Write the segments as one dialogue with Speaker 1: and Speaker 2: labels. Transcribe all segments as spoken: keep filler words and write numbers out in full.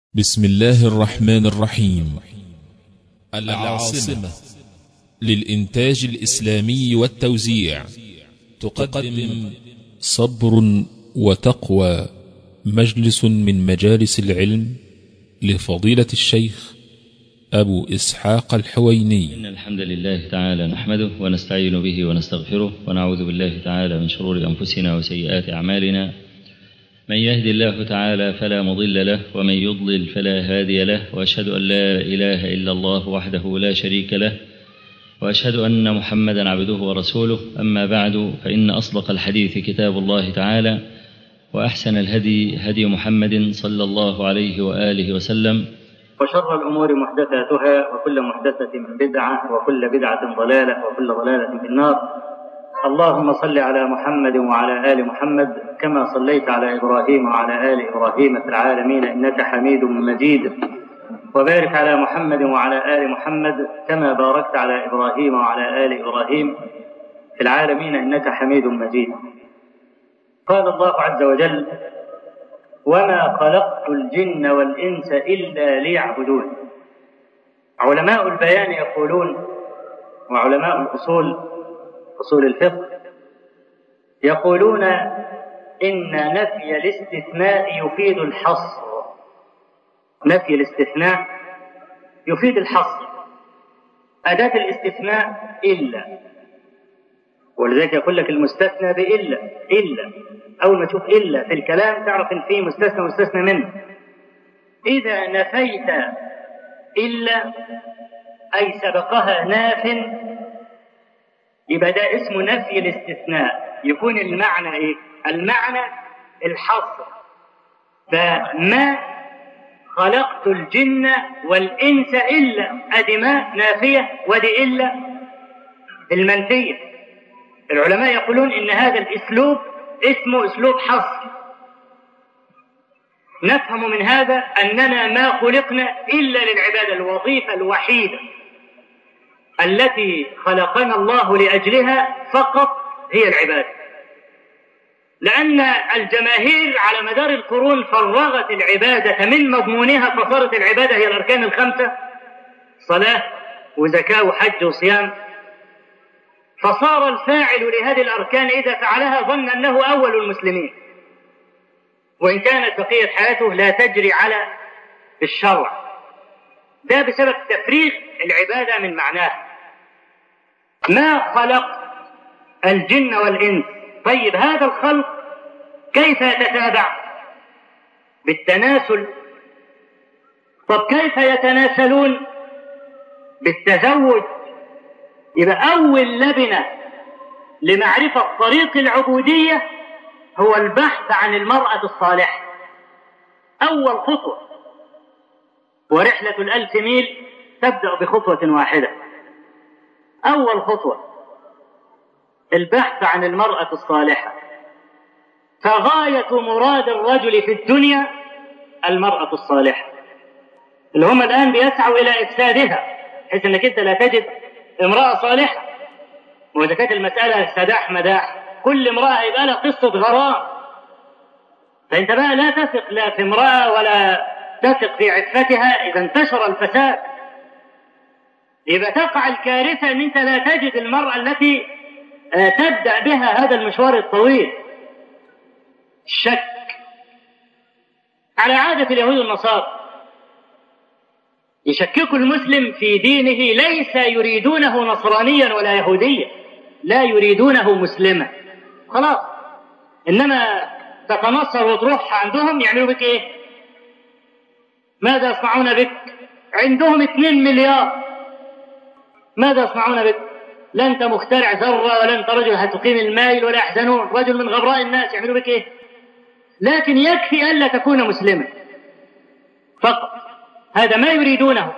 Speaker 1: بسم الله الرحمن الرحيم. العاصمة للإنتاج الإسلامي والتوزيع تقدم صبر وتقوى، مجلس من مجالس العلم لفضيلة الشيخ أبو إسحاق الحويني.
Speaker 2: إن الحمد لله تعالى نحمده ونستعين به ونستغفره ونعوذ بالله تعالى من شرور أنفسنا وسيئات أعمالنا. من يهد الله تعالى فلا مضل له ومن يضلل فلا هادي له، وأشهد أن لا إله إلا الله وحده لا شريك له، وأشهد أن محمدا عبده ورسوله. أما بعد، فإن أصدق الحديث كتاب الله تعالى، وأحسن الهدي هدي محمد صلى الله عليه وآله وسلم،
Speaker 3: وشر الأمور محدثاتها وكل محدثة بدعة وكل بدعة ضلالة وكل ضلالة في النار. اللهم صل على محمد وعلى آل محمد كما صليت على إبراهيم وعلى آل إبراهيم في العالمين إنك حميد مجيد، وبارك على محمد وعلى آل محمد كما باركت على إبراهيم وعلى آل إبراهيم في العالمين إنك حميد مجيد. قال الله عز وجل: وما خلقت الجن والإنس إلا ليعبدون. علماء البيان يقولون، وعلماء الأصول أصول الفقه يقولون إن نفي الاستثناء يفيد الحصر. نفي الاستثناء يفيد الحصر. أداة الاستثناء إلا، ولذلك يقول لك المستثنى بإلا. إلا أول ما تشوف إلا في الكلام تعرف إن فيه مستثنى مستثنى منه. إذا نفيت إلا أي سبقها ناف، يبقى ده اسمه نفي الاستثناء. يكون المعنى ايه؟ المعنى الحصر. فما خلقت الجن والإنس إلا، أدي ما نافية ودي إلا المنفية. العلماء يقولون إن هذا الأسلوب اسمه أسلوب حصر. نفهم من هذا أننا ما خلقنا إلا للعبادة. الوظيفة الوحيدة التي خلقنا الله لأجلها فقط هي العبادة، لأن الجماهير على مدار القرون فرغت العبادة من مضمونها، فصارت العبادة هي الأركان الخمسة: صلاة وزكاة وحج وصيام. فصار الفاعل لهذه الأركان إذا فعلها ظن أنه أول المسلمين، وإن كانت بقية حياته لا تجري على الشرع. ده بسبب تفريغ العبادة من معناها. ما خلق الجن والإنس. طيب هذا الخلق كيف يتتابع؟ بالتناسل. طب كيف يتناسلون؟ بالتزوج. يبقى أول لبنة لمعرفة طريق العبودية هو البحث عن المرأة الصالحة. أول خطوة، ورحلة الألف ميل تبدأ بخطوة واحدة. أول خطوة البحث عن المرأة الصالحة. فغاية مراد الرجل في الدنيا المرأة الصالحة، اللي هم الآن بيسعوا إلى إفسادها، حيث أنك أنت لا تجد امرأة صالحة. وإذا كانت المسألة سداح مداح، كل امرأة يبقى لها قصة غرام، فأنت بقى لا تثق لا في امرأة ولا تثق في عفتها. إذا انتشر الفساد يبقى تقع الكارثة أن أنت لا تجد المرأة التي تبدأ بها هذا المشوار الطويل. الشك على عادة اليهود والنصارى، يشكك المسلم في دينه، ليس يريدونه نصرانيا ولا يهوديا، لا يريدونه مسلما خلاص، إنما تتنصر وتروح عندهم يعملوا بك إيه؟ ماذا يصنعون بك؟ عندهم اثنين مليار. ماذا يصنعون بك؟ لا أنت مخترع ذرة، ولا أنت رجل هتقيم المايل، ولا يحزنون، رجل من غبراء الناس. يعملوا بك إيه؟ لكن يكفي ألا تكون مسلما فقط، هذا ما يريدونه.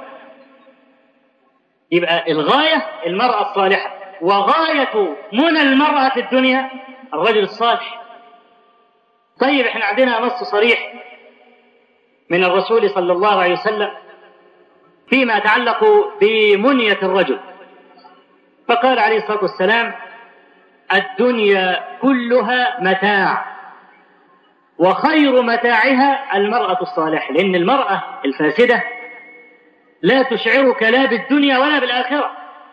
Speaker 3: يبقى الغاية المرأة الصالحة، وغاية منى المرأة في الدنيا الرجل الصالح. طيب احنا عندنا نص صريح من الرسول صلى الله عليه وسلم فيما يتعلق بمنية الرجل، فقال عليه الصلاة والسلام: الدنيا كلها متاع وخير متاعها المرأة الصالحة، لأن المرأة الفاسدة لا تشعرك لا بالدنيا ولا بالآخرة.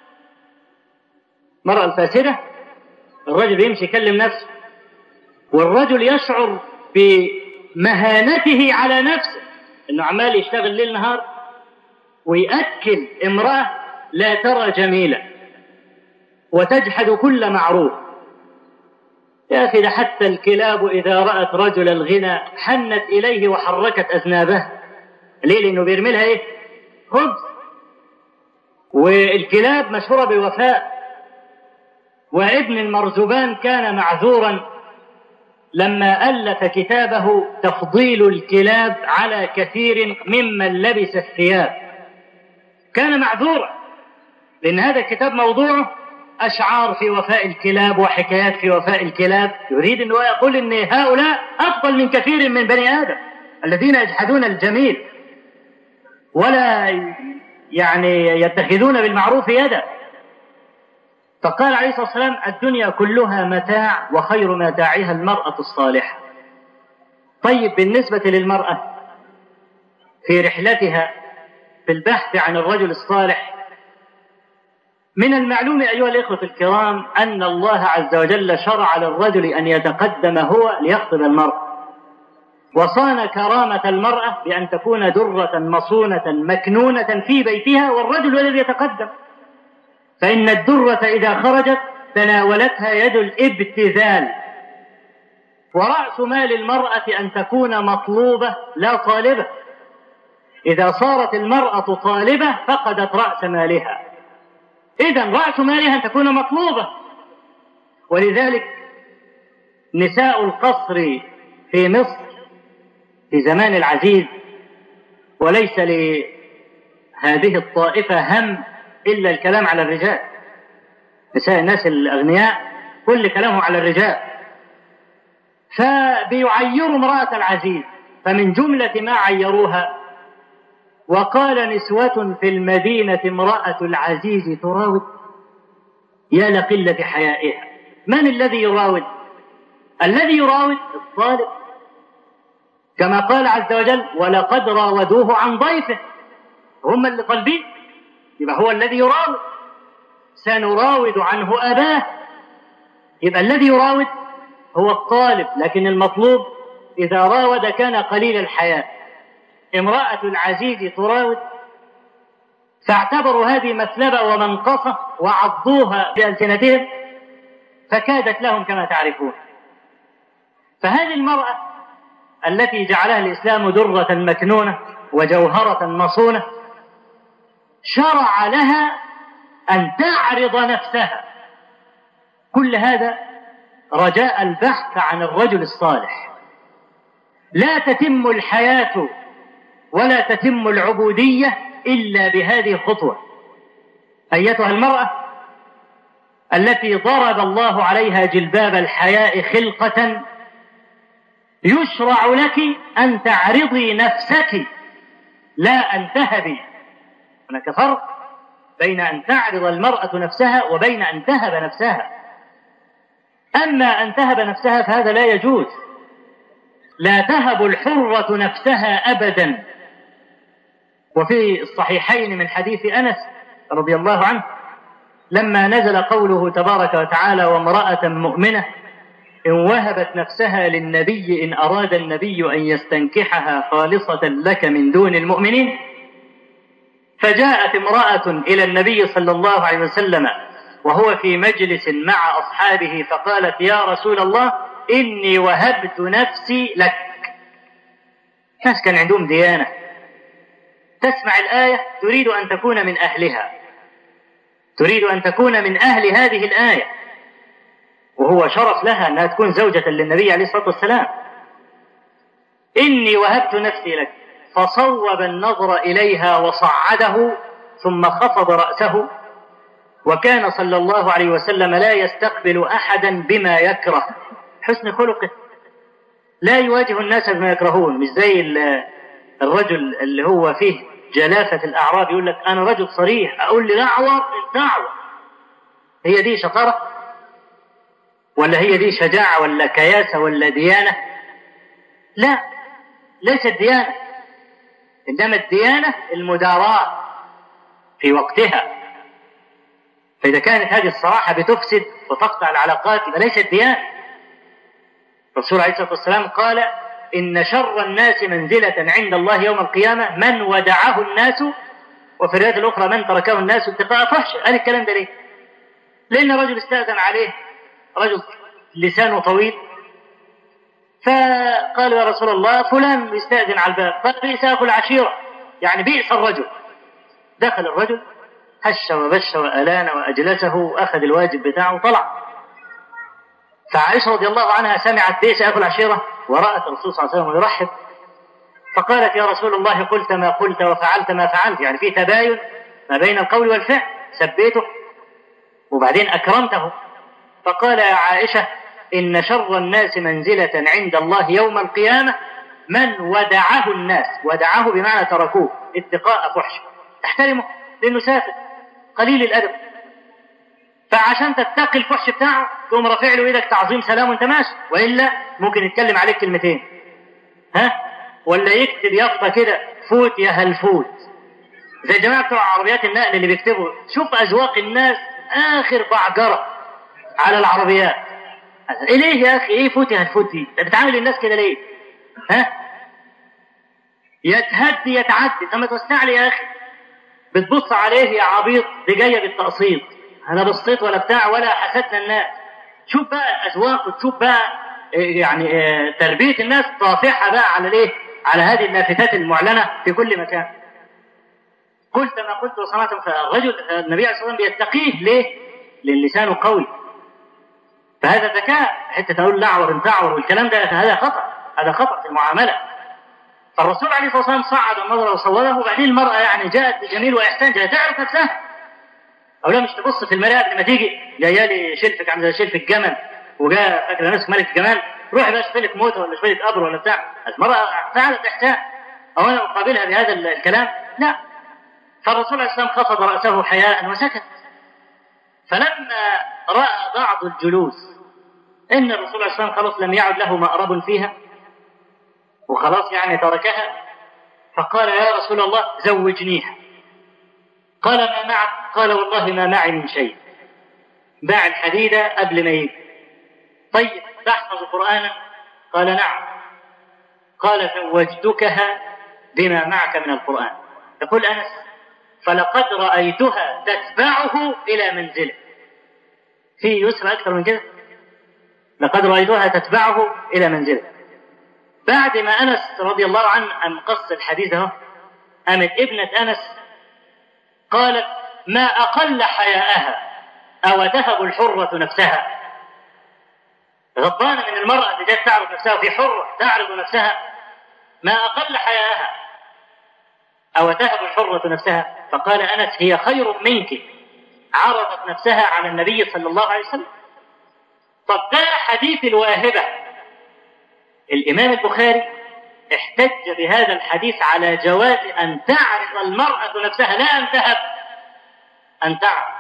Speaker 3: المرأة الفاسدة الرجل بيمشي يكلم نفسه، والرجل يشعر بمهانته على نفسه انه عمال يشتغل ليل نهار ويأكل امرأة لا ترى جميلة وتجحد كل معروف. يا أخي ده حتى الكلاب إذا رأت رجل الغنى حنت إليه وحركت أذنابها. ليه؟ لأنه بيرمي لها إيه؟ خبز. والكلاب مشهورة بالوفاء. وابن المرزبان كان معذورا لما ألف كتابه تفضيل الكلاب على كثير ممن لبس الثياب. كان معذورا لأن هذا الكتاب موضوعه أشعار في وفاء الكلاب وحكايات في وفاء الكلاب. يريد أن يقول أن هؤلاء أفضل من كثير من بني آدم الذين يجحدون الجميل ولا يعني يتخذون بالمعروف يدا. فقال عليه الصلاة والسلام الدنيا كلها متاع وخير متاعها المرأة الصالحة. طيب بالنسبة للمرأة في رحلتها في البحث عن الرجل الصالح، من المعلوم أيها الإخوة الكرام أن الله عز وجل شرع للرجل أن يتقدم هو ليخطب المرأة، وصان كرامة المرأة بأن تكون درة مصونة مكنونة في بيتها والرجل الذي يتقدم. فإن الدرة إذا خرجت تناولتها يد الابتذال. ورأس مال المرأة أن تكون مطلوبة لا طالبة. إذا صارت المرأة طالبة فقدت رأس مالها. إذن رأس مالها أن تكون مطلوبة. ولذلك نساء القصر في مصر في زمان العزيز، وليس لهذه الطائفة هم إلا الكلام على الرجال. نساء الناس الأغنياء كل كلامهم على الرجال، فبيعيروا امرأة العزيز. فمن جملة ما عيروها وقال نسوة في المدينة امرأة العزيز تراود. يا لقلة حيائها. من الذي يراود؟ الذي يراود الطالب، كما قال عز وجل ولقد راودوه عن ضيفه. هم اللي طالبين، يبقى هو الذي يراود. سنراود عنه أباه. يبقى الذي يراود هو الطالب، لكن المطلوب إذا راود كان قليل الحياء. امرأة العزيز تراود، فاعتبروا هذه مثلبة ومنقصة وعضوها بألسنتهم فكادت لهم كما تعرفون. فهذه المرأة التي جعلها الإسلام درة مكنونة وجوهرة مصونة شرع لها أن تعرض نفسها. كل هذا رجاء البحث عن الرجل الصالح. لا تتم الحياة ولا تتم العبودية إلا بهذه الخطوة. أيتها المرأة التي ضرب الله عليها جلباب الحياء خلقة، يشرع لك أن تعرضي نفسك لا أن تهبي. هناك فرق بين أن تعرض المرأة نفسها وبين أن تهب نفسها. أما أن تهب نفسها فهذا لا يجوز. لا تهب الحرة نفسها أبدا. وفي الصحيحين من حديث أنس رضي الله عنه لما نزل قوله تبارك وتعالى وامرأة مؤمنة إن وهبت نفسها للنبي إن أراد النبي أن يستنكحها خالصة لك من دون المؤمنين، فجاءت امرأة إلى النبي صلى الله عليه وسلم وهو في مجلس مع أصحابه فقالت يا رسول الله إني وهبت نفسي لك. ناس كان عندهم ديانة، تسمع الآية تريد أن تكون من أهلها، تريد أن تكون من أهل هذه الآية، وهو شرف لها أنها تكون زوجة للنبي عليه الصلاة والسلام. إني وهبت نفسي لك. فصوب النظر إليها وصعده ثم خفض رأسه. وكان صلى الله عليه وسلم لا يستقبل أحدا بما يكره. حسن خلقه لا يواجه الناس بما يكرهون، مش زي الرجل اللي هو فيه جلافة الأعراب يقول لك أنا رجل صريح أقول لي دعوة دعوة. هي دي شطارة؟ ولا هي دي شجاعة ولا كياسة ولا ديانة؟ لا، ليست ديانة، إنما الديانة المداراة في وقتها. فإذا كانت هذه الصراحة بتفسد وتقطع العلاقات يبقى ليست ديانة. الرسول عليه الصلاة والسلام قال إن شر الناس منزلة عند الله يوم القيامة من ودعه الناس، وفي الرواية الأخرى من تركه الناس اتقاء فحش. قال الكلام ده ليه؟ لأن رجل استأذن عليه، رجل لسانه طويل، فقال يا رسول الله فلان يستأذن على الباب، قال بئس أخو العشيرة، يعني بئس الرجل. دخل الرجل هش وبش وألان وأجلسه وأخذ الواجب بتاعه وطلع. فعائشة رضي الله عنها سمعت بئس أخو العشيرة ورأت الرسول صلى الله عليه وسلم يرحب، فقالت يا رسول الله قلت ما قلت وفعلت ما فعلت، يعني في تباين ما بين القول والفعل، سبيته وبعدين أكرمته. فقال يا عائشة إن شر الناس منزلة عند الله يوم القيامة من ودعه الناس، ودعه بمعنى تركوه اتقاء فحش، تحترمه لأنه سافر قليل الأدب، فعشان تتقي الفحش بتاعه تقوم رافع له إيدك تعظيم سلام وانت ماشي، وإلا ممكن يتكلم عليك كلمتين، ها، ولا يكتب يافطة كده فوت يا هالفوت، زي الجماعة بتوع عربيات النقل اللي بيكتبوا. شوف أذواق الناس آخر بعجرة على العربيات. إيه ليه يا أخي؟ إيه فوت يا هالفوت دي؟ أنت بتعامل الناس كده ليه؟ ها؟ يتهدي يتعدي، طب ما توسع لي يا أخي. بتبص عليه يا عبيط، دي جاية بالتقسيط، أنا بصيت ولا بتاع ولا حسدنا الناس. شوف بقى الأذواق، وتشوف بقى يعني تربية الناس طافحة بقى على ليه؟ على هذه اللافتات المعلنة في كل مكان. قلت ما قلت وصنعت. فالرجل النبي عليه الصلاة والسلام بيتقيه ليه؟ للسان قوي. فهذا ذكاء، حتى تقول لعور انتعور والكلام ده، هذا خطأ، هذا خطأ في المعاملة. فالرسول عليه الصلاة والسلام صعد النظر وصوره، وبعدين المرأة يعني جاءت بجميل وإحسان، جاءت تعرف نفسها أو لا، مش تبص في المراية قبل ما تيجي جايه لي شلفك عامل زي شلف الجمل وجاء فاكره نفسك ملك الجمال، روحي بقى اشتري لك موته ولا اشتري لك قبر ولا بتاع. المرأة فعلت إحسان، أو أنا أقابلها بهذا الكلام؟ لا. فالرسول عليه الصلاة والسلام خفض رأسه حياء وسكت. فلما رأى بعض الجلوس إن الرسول عليه الصلاة والسلام خلاص لم يعد له مأرب فيها وخلاص يعني تركها، فقال يا رسول الله زوجنيها. قال ما معك؟ قال والله ما معي من شيء. باع الحديدة قبل ما يجي. طيب تحفظ قرآنا؟ قال نعم. قال زوجتكها بما معك من القرآن. يقول أنس فلقد رأيتها تتبعه إلى منزله. في يسرى أكثر من كده؟ لقد رأيتها تتبعه إلى منزله. بعد ما أنس رضي الله عنه أن قص الحديث اهو، قامت ابنة أنس قالت ما أقل حياءها أو تهب الحرة نفسها. غضبانة من المرأة اللي جات تعرض نفسها، في حرة تعرض نفسها، ما أقل حياءها أو تهب الحرة نفسها. فقال أنس هي خير منك، عرضت نفسها على النبي صلى الله عليه وسلم. طب ده حديث الواهبة. الإمام البخاري احتج بهذا الحديث على جواز أن تعرض المرأة نفسها، لا أن تهب، أن تعرض.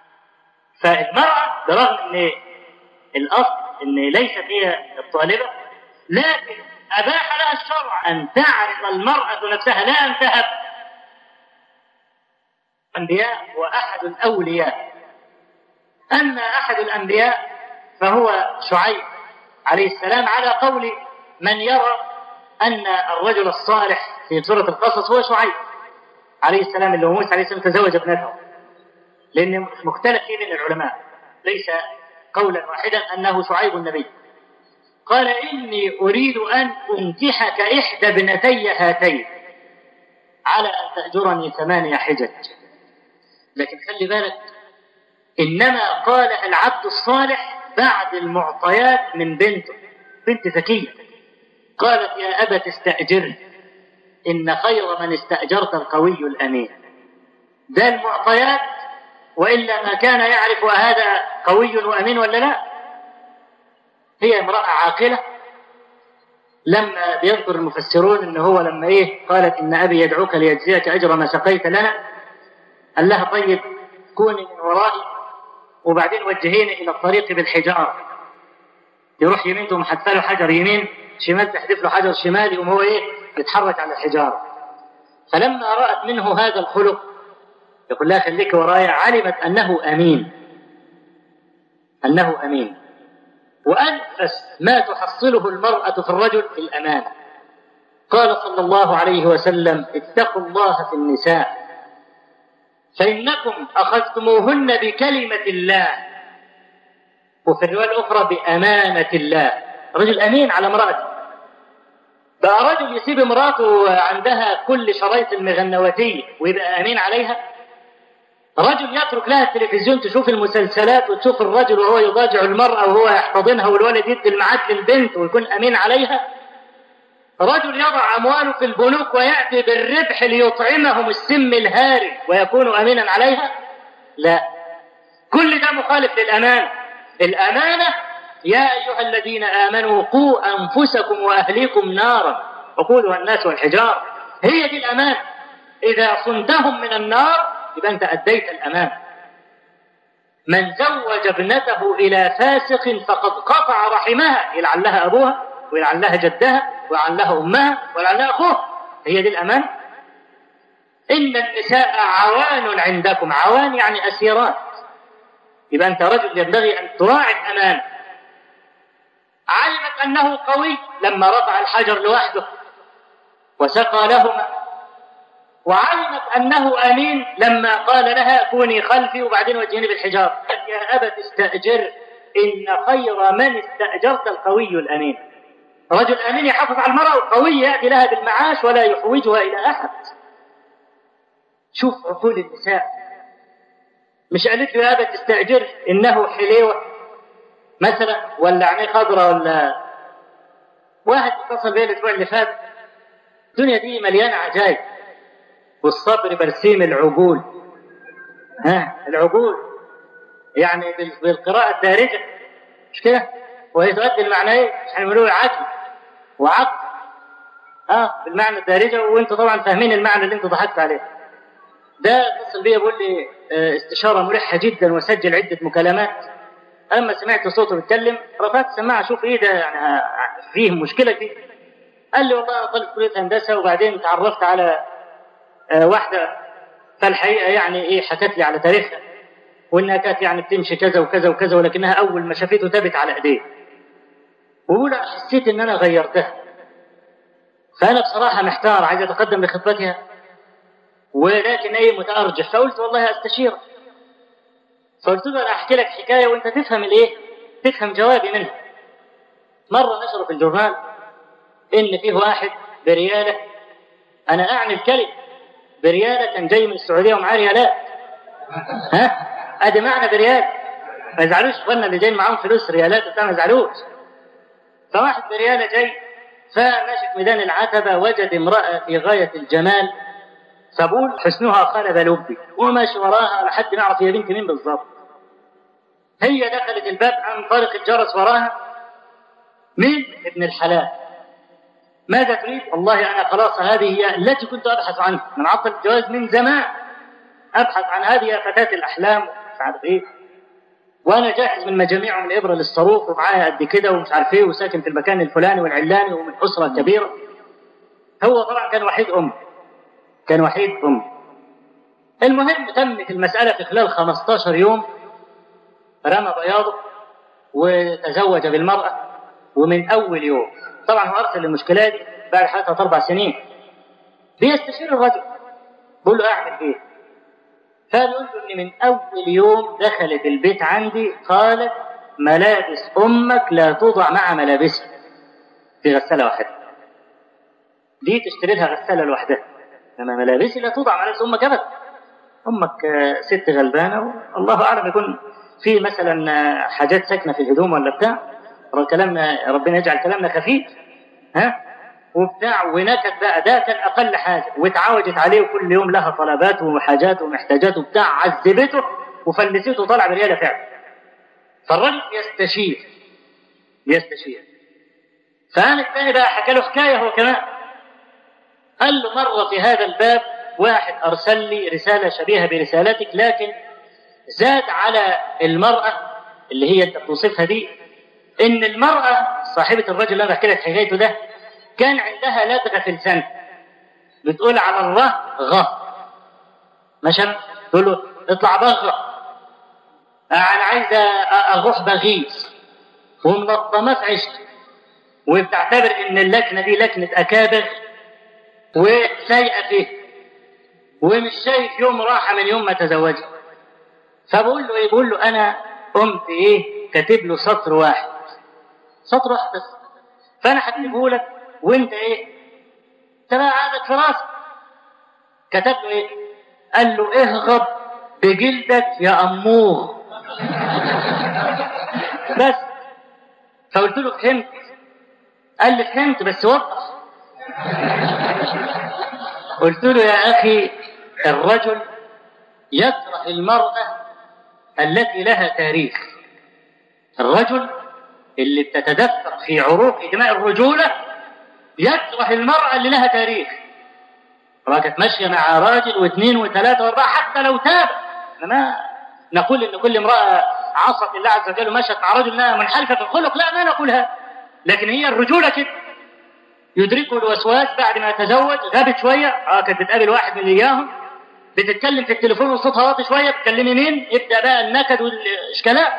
Speaker 3: فالمرأة برغم أن الأصل أن ليست هي الطالبة، لكن أباح لها الشرع أن تعرض المرأة نفسها لا أن تهب. الأنبياء وأحد الأولياء. أما أحد الأنبياء فهو شعيب عليه السلام، على قول من يرى أن الرجل الصالح في سورة القصص هو شعيب عليه السلام، اللي هو موسى عليه السلام تزوج ابنته، لأن مختلف فيه من العلماء، ليس قولا واحدا أنه شعيب النبي. قال إني أريد أن أنكحك إحدى ابنتي هاتين على أن تأجرني ثمانية حجج. لكن خلي بالك، إنما قالها العبد الصالح بعد المعطيات من بنته، بنت ذكية. قالت يا أبت استأجر إن خير من استأجرت القوي الأمين. ده المعطيات، وإلا ما كان يعرف هذا قوي وأمين ولا لا. هي امرأة عاقلة. لما بيذكر المفسرون إن هو لما إيه قالت إن أبي يدعوك ليجزيك أجر ما سقيت لنا، قال لها طيب كوني من ورائي وبعدين وجهيني إلى الطريق بالحجارة. يروح يمين تقوم حتى له حجر يمين شمال تحدف له حجر شمال يقوم هو ايه يتحرك على الحجارة. فلما رأت منه هذا الخلق يقول لها خليك ورايا، علمت أنه أمين، أنه أمين. وأنفس ما تحصله المرأة في الرجل الأمانة. قال صلى الله عليه وسلم اتقوا الله في النساء فإنكم أخذتموهن بكلمة الله، وفي الرواية الأخرى بأمانة الله. رجل أمين على امرأته. بقى رجل يسيب امرأته عندها كل شرايط المغنواتية ويبقى أمين عليها؟ رجل يترك لها التلفزيون تشوف المسلسلات وتشوف الرجل وهو يضاجع المرأة وهو يحتضنها والولد يدي المعاد للبنت ويكون أمين عليها؟ رجل يضع أمواله في البنوك ويأتي بالربح ليطعمهم السم الهاري ويكون أمينا عليها؟ لا، كل ده مخالف للأمانة. الأمانة يا أيها الذين آمنوا قوا أنفسكم وأهليكم نارا وقودها الناس والحجار. هي دي الأمانة. إذا صنتهم من النار يبقى أنت أديت الأمانة. من زوج ابنته إلى فاسق فقد قطع رحمها، يلعن لها أبوها ويلعن لها جدها ويلعن لها أمها ويلعن لها أخوها. هي دي الأمانة. إن النساء عوان عندكم، عوان يعني أسيرات. يبقى أنت رجل ينبغي أن تراعي الأمانة. علمت أنه قوي لما رفع الحجر لوحده وسقى لهما، وعلمت أنه أمين لما قال لها كوني خلفي وبعدين وجهني بالحجار. يا أبت استأجر إن خير من استأجرت القوي الأمين. رجل أمين يحافظ على المرأة وقوي يأتي لها بالمعاش ولا يحوجها إلى أحد. شوف عقول النساء. مش قالت له يا أبت استأجر إنه حليوة مثلا ولا عينيه خضراء ولا. واحد اتصل بي الأسبوع اللي فات، الدنيا دي مليانة عجائب، والصبر برسيم العقول. ها العقول يعني بالقراءة الدارجة مش كده؟ وهي تؤدي المعنى ايه؟ مش هنقولوا عقل وعقل اه بالمعنى الدارجة، وانتوا طبعا فاهمين المعنى اللي انتوا ضحكت عليه. ده اتصل بي يقول لي استشارة مريحة جدا وسجل عدة مكالمات. اما سمعت صوته بيتكلم رفعت السماعة اشوف ايه ده، يعني فيه مشكلة فيه. قال لي والله انا طالب كلية هندسة وبعدين تعرفت على واحدة فالحقيقة يعني ايه حكت لي على تاريخها وانها كانت يعني بتمشي كذا وكذا وكذا، ولكنها اول ما شافته تبت على ايديه. وقول حسيت ان انا غيرتها، فانا بصراحة محتار عايز اتقدم لخطبتها ولكن ايه متأرجح. فقلت والله استشيرك. فقلت له انا احكي لك حكاية وانت تفهم الايه، تفهم جوابي منها. مرة نشروا في الجورنال ان فيه واحد بريالة، انا اعني الكلمة بريالة كان جاي من السعودية ومعاه ريالات. ها ادي معنى بريال. ما يزعلوش اخواننا اللي جايين معاهم فلوس ريالات وبتاع، ما يزعلوش. فواحد بريالة جاي فماشي في ميدان العتبة وجد امرأة في غاية الجمال، فبقول حسنها خلب لبي، وماشي وراها لحد ما يعرف هي بنت مين بالضبط. هي دخلت الباب عن طريق الجرس وراها. مين؟ ابن الحلال. ماذا تريد؟ والله أنا خلاص هذه هي التي كنت أبحث عنها، من عطل الجواز من زمان أبحث عن هذه يا فتاة الأحلام مش عارف إيه، وأنا جاهز من مجاميع من الإبرة للصاروخ ومعايا قد كده ومش عارف إيه، وساكن في المكان الفلاني والعلاني ومن أسرة كبيرة. هو طبعا كان وحيد أم، كان وحيد أم. المهم تمت المسألة في خلال خمستاشر يوم، رمى بياضه وتزوج بالمرأة. ومن أول يوم طبعا هو أرسل المشكلة دي بعد حياتها أربع سنين بيستشير الرجل بقول له أعمل إيه؟ فقال له إن من أول يوم دخلت البيت عندي قالت ملابس أمك لا توضع مع ملابسها في غسالة واحدة. دي تشتري لها غسالة لوحدها، إنما ملابسي لا توضع مع ملابس أمك أبدا. أمك ست غلبانة والله أعلم يكون في مثلا حاجات ساكنة في الهدوم ولا بتاع، كلامنا ربنا يجعل كلامنا خفيف ها وبتاع ونكت بقى. ده كان أقل حاجة، واتعودت عليه وكل يوم لها طلبات وحاجات ومحتاجات وبتاع، عذبته وفلسته طلع بريالة فعلا. فالرجل يستشير يستشير فأنا الثاني بقى حكى له حكاية هو كمان. قال له مرة في هذا الباب واحد أرسل لي رسالة شبيهة برسالتك، لكن زاد على المرأة اللي هي أنت بتوصفها دي إن المرأة صاحبة الرجل اللي أنا بحكي لك حكايته ده كان عندها لدغة في لسانها، بتقول على الله غ، مثلا تقول له اطلع بغة، أنا عايزة أروح بغيث، ومنظمة في عشت، وبتعتبر إن اللكنة دي لكنة أكابر وسيئة فيه، ومش شايف يوم راحة من يوم ما تزوجها. فبقول له إيه؟ بقول له أنا قمت إيه كاتب له سطر واحد، سطر واحد بس، فأنا هكتبه لك وأنت إيه تبع عادك في راسك. كتب له إيه؟ قال له اهغب بجلدك يا أمور بس. فقلت له فهمت؟ قال لي فهمت بس وضح. قلت له يا أخي الرجل يكره المرأة التي لها تاريخ، الرجل اللي بتتدفق في عروق دماء الرجولة يكره المرأة اللي لها تاريخ، راكت ماشية مع راجل واثنين وثلاثة واربعة حتى لو تاب. ما نقول ان كل امرأة عصت الله عز وجل ومشت مع رجل انها منحرفة في الخلق، لا ما نقولها، لكن هي الرجولة كده. يدركه الوسواس بعد ما تزوج، غابت شوية، اه كانت بتقابل واحد من اياهم، بتتكلم في التليفون وصوتها واطي شوية، بتكلمي مين؟ يبدأ بقى النكد والاشكالات.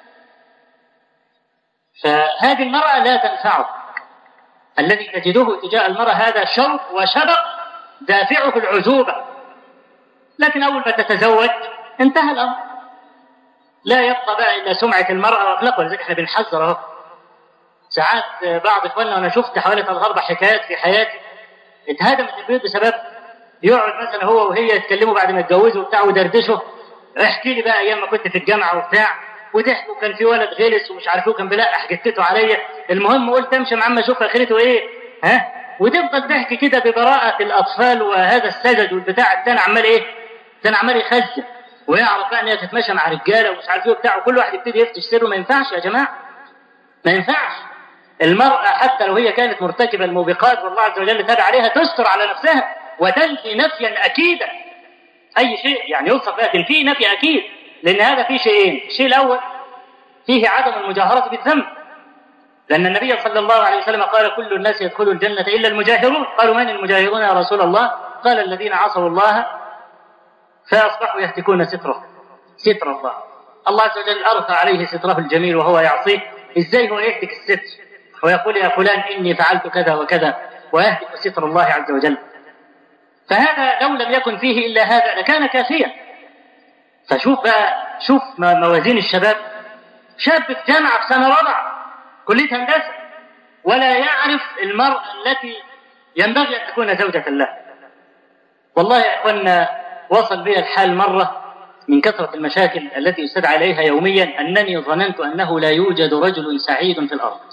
Speaker 3: فهذه المرأة لا تنفعك. الذي تجده تجاه المرأة هذا شوق وشبق دافعه العزوبة، لكن أول ما تتزوج انتهى الأمر، لا يبقى بقى إلا سمعة المرأة وأخلاقها. ولذلك احنا بنحذر اهو. ساعات بعض إخواننا، وأنا شفت حوالي ثلاث أربع حكايات في حياتي، اتهدمت البيوت بسبب يقعد مثلا هو وهي يتكلموا بعد ما يتجوزوا وبتاع ودردشوا، احكي لي بقى أيام ما كنت في الجامعة وبتاع، وتحكوا كان في ولد غلس ومش عارف كان بيلقح جتته عليا، المهم قلت امشي مع عم اشوف اخرته ايه، ها، وتفضل تحكي كده ببراءة الأطفال. وهذا السجد والبتاع الثاني عمال ايه؟ الثاني عمال يخزن ويعرف بقى ان هي تتمشى مع رجاله ومش عارف ايه وبتاع، وكل واحد يبتدي يفتش سره. ما ينفعش يا جماعه، ما ينفعش. المرأة حتى لو هي كانت مرتكبة الموبقات والله عز وجل تابع عليها، تستر على نفسها وتنفي نفيا أكيدا أي شيء يعني يوصف بها، تنفيه نفي أكيد، لأن هذا فيه شيئين. الشيء الأول فيه عدم المجاهرة بالذنب، لأن النبي صلى الله عليه وسلم قال كل الناس يدخلوا الجنة إلا المجاهرون. قالوا من المجاهرون يا رسول الله؟ قال الذين عصوا الله فأصبحوا يهتكون ستره، ستر الله. الله عز وجل أرفع عليه ستره الجميل وهو يعصيه، إزاي هو يهتك الستر ويقول يا فلان إني فعلت كذا وكذا ويهتك ستر الله عز وجل؟ فهذا لو لم يكن فيه إلا هذا لكان كافيا. فشوف بقى، شوف موازين الشباب، شاب في جامعة في سنة رابعة كلية هندسة ولا يعرف المرأة التي ينبغي أن تكون زوجة له. والله يا أخوانا وصل بي الحال مرة من كثرة المشاكل التي أستدعى إليها يوميا أنني ظننت أنه لا يوجد رجل سعيد في الأرض.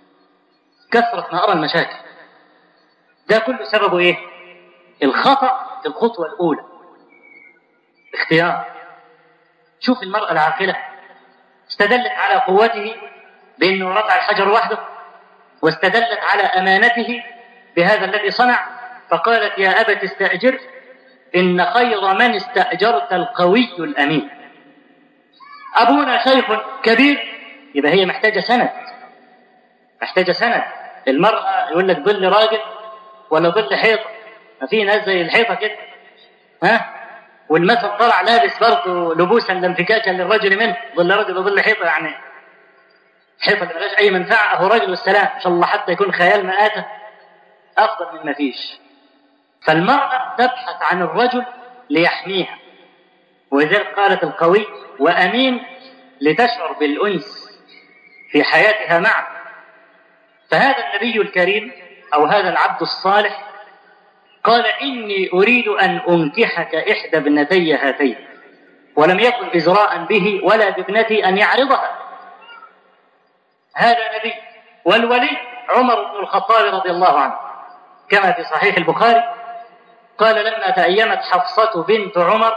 Speaker 3: كثرة ما أرى المشاكل ده كله سببه إيه؟ الخطأ في الخطوة الأولى، اختيار. شوف المرأة العاقلة استدلت على قوته بأنه رفع الحجر وحده، واستدلت على أمانته بهذا الذي صنع، فقالت يا أبت استأجر إن خير من استأجرت القوي الأمين. أبونا شيخ كبير، يبقى هي محتاجة سند، محتاجة سند. المرأة يقول لك ظل راجل ولا ظل حيطة، ما في ناس زي الحيطة كده، ها، والمثل طلع لابس برضه لبوسا لانفكاكا للرجل منه، ظل رجل وظل حيطة، يعني حيطة ما لهاش أي منفعة، أهو رجل والسلام، إن شاء الله حتى يكون خيال مآتة أفضل من ما فيش. فالمرأة تبحث عن الرجل ليحميها، ولذلك قالت القوي وأمين لتشعر بالأنس في حياتها معه. فهذا النبي الكريم أو هذا العبد الصالح قال إني أريد أن أنكحك إحدى ابنتي هاتين، ولم يكن إزراء به ولا بابنتي أن يعرضها. هذا نبي. والولي عمر بن الخطاب رضي الله عنه كما في صحيح البخاري قال لما تأيمت حفصة بنت عمر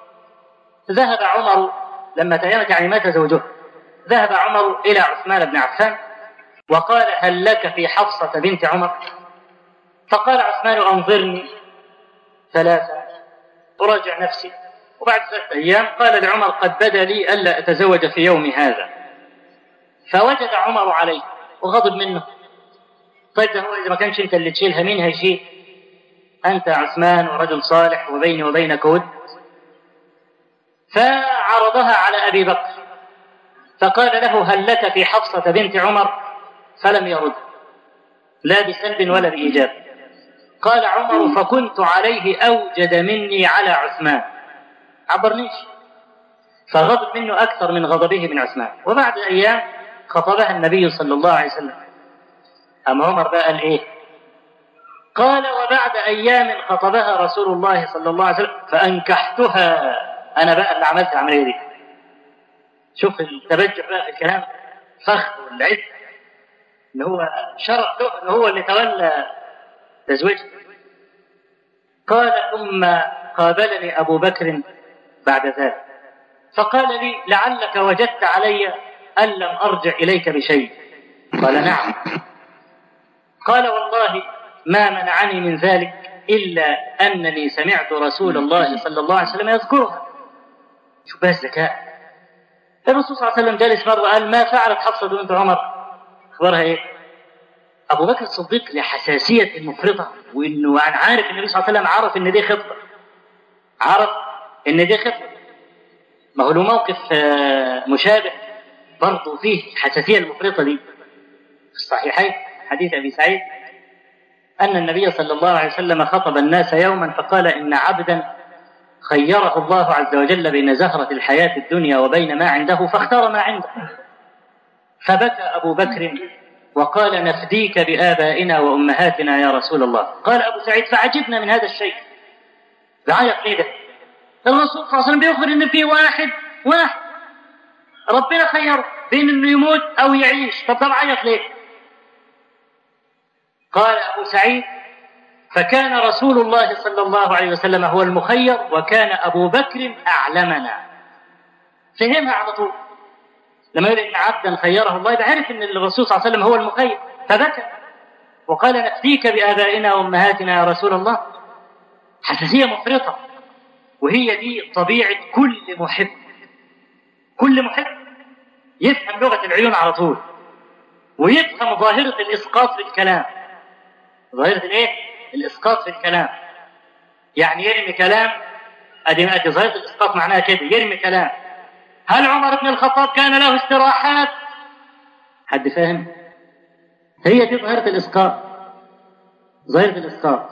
Speaker 3: ذهب عمر، لما تأيمت يعني مات زوجه، ذهب عمر إلى عثمان بن عفان وقال هل لك في حفصة بنت عمر؟ فقال عثمان أنظرني ثلاثة أراجع نفسي. وبعد ثلاثة أيام قال لعمر قد بدا لي ألا أتزوج في يوم هذا. فوجد عمر عليه وغضب منه. طيب ده هو إذا ما كانش أنت اللي تشيلها مين هيشيل؟ أنت عثمان ورجل صالح وبيني وبينك ود. فعرضها على أبي بكر فقال له هل لك في حفصة بنت عمر؟ فلم يرد لا بسلب ولا بإيجاب. قال عمر فكنت عليه أوجد مني على عثمان، عبرنيش. فغضب منه أكثر من غضبه من عثمان. وبعد أيام خطبها النبي صلى الله عليه وسلم. أما عمر بقى قال إيه؟ قال وبعد أيام خطبها رسول الله صلى الله عليه وسلم فأنكحتها. أنا بقى اللي عملت العملية دي. شوف التبجح بقى في الكلام، فخر والعز، إن هو شرف له إن هو اللي تولى تزويجها. قال ثم قابلني أبو بكر بعد ذلك فقال لي لعلك وجدت علي أن لم أرجع إليك بشيء. قال نعم. قال والله ما منعني من ذلك إلا أنني سمعت رسول الله صلى الله عليه وسلم يذكرها. شوف بقى الذكاء. الرسول صلى الله عليه وسلم جالس مرة قال ما فعلت حفصة بنت عمر؟ أخبرها إيه؟ أبو بكر الصديق لحساسية المفرطة، وإنه أنا عارف النبي صلى الله عليه وسلم عرف إن دي خطبة، عرف إن دي خطبة. ما هو له موقف مشابه برضه فيه الحساسية المفرطة دي في الصحيحين حديث أبي سعيد أن النبي صلى الله عليه وسلم خطب الناس يوما فقال إن عبدا خيره الله عز وجل بين زهرة الحياة الدنيا وبين ما عنده فاختار ما عنده. فبكى أبو بكر وقال نفديك بآبائنا وأمهاتنا يا رسول الله. قال أبو سعيد فعجبنا من هذا الشيء، بعيط ليه ده؟ الرسول صلى الله عليه وسلم بيخبر إن في واحد واحد ربنا خيره بين إنه يموت أو يعيش، طب ده عيط ليه؟ قال أبو سعيد فكان رسول الله صلى الله عليه وسلم هو المخير وكان أبو بكر أعلمنا. فهمها على طول لما يقول إن عبدا خيره الله يبقى عارف إن الرسول صلى الله عليه وسلم هو المخير، فبكى وقال نفديك بآبائنا وأمهاتنا يا رسول الله. حساسية مفرطة، وهي دي طبيعة كل محب. كل محب يفهم لغة العيون على طول ويفهم ظاهرة الإسقاط في الكلام. ظاهرة الإيه؟ الإسقاط في الكلام، يعني يرمي كلام. أدي أدي ظاهرة الإسقاط معناها كده، يرمي كلام. هل عمر بن الخطاب كان له استراحات؟ حد فاهم؟ هي دي ظاهرة الإسقاط، ظاهرة الإسقاط.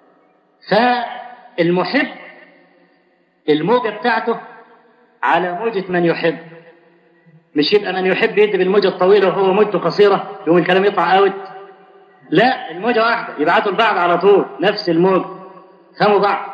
Speaker 3: فالمحب الموجة بتاعته على موجة من يحب، مش يبقى من يحب يدي بالموجة الطويلة وهو موجته قصيرة يوم الكلام يطلع اوت. لا، الموجة واحدة، يبعتوا البعض على طول نفس الموجة، فهموا بعض.